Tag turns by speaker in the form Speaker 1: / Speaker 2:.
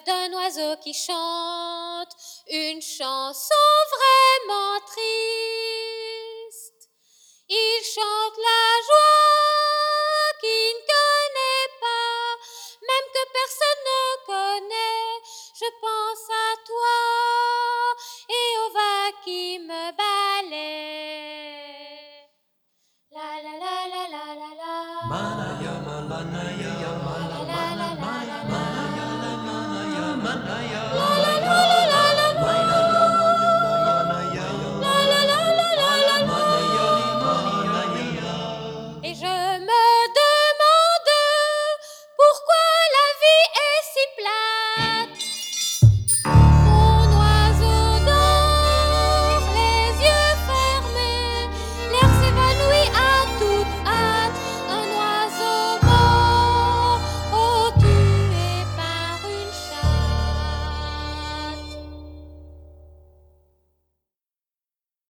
Speaker 1: rêve d'un oiseau qui chante une chanson vraiment triste. Il chante la joie qu'il ne connaît pas, même que personne ne connaît. Je pense à toi et aux vagues qui me balaient. La la la la la la la.
Speaker 2: Manaya, manaya, manaya,
Speaker 1: La la la la la la.
Speaker 2: manaya, manaya, manaya.